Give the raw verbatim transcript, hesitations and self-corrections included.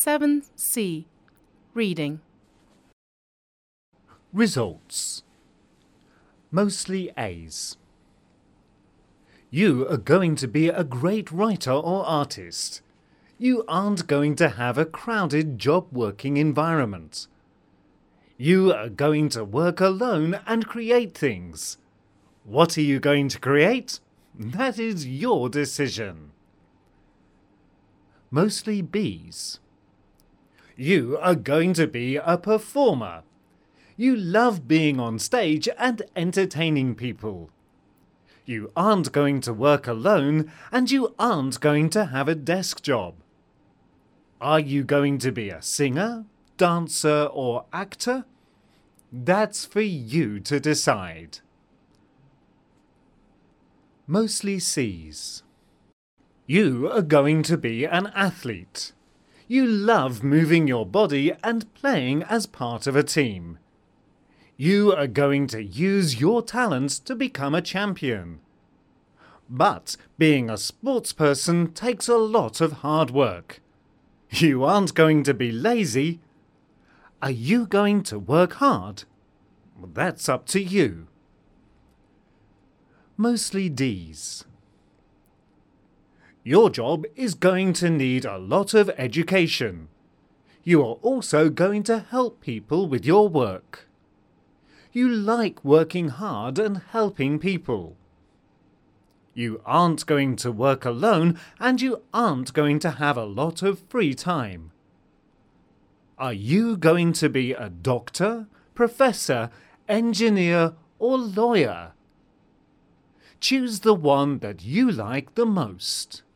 seven C. Reading. Results. Mostly A's. You are going to be a great writer or artist. You aren't going to have a crowded job working environment. You are going to work alone and create things. What are you going to create? That is your decision. Mostly B's. You are going to be a performer. You love being on stage and entertaining people. You aren't going to work alone and you aren't going to have a desk job. Are you going to be a singer, dancer or actor? That's for you to decide. Mostly C's. You are going to be an athlete. You love moving your body and playing as part of a team. You are going to use your talents to become a champion. But being a sportsperson takes a lot of hard work. You aren't going to be lazy. Are you going to work hard? That's up to you. Mostly D's. Your job is going to need a lot of education. You are also going to help people with your work. You like working hard and helping people. You aren't going to work alone and you aren't going to have a lot of free time. Are you going to be a doctor, professor, engineer, or lawyer? Choose the one that you like the most.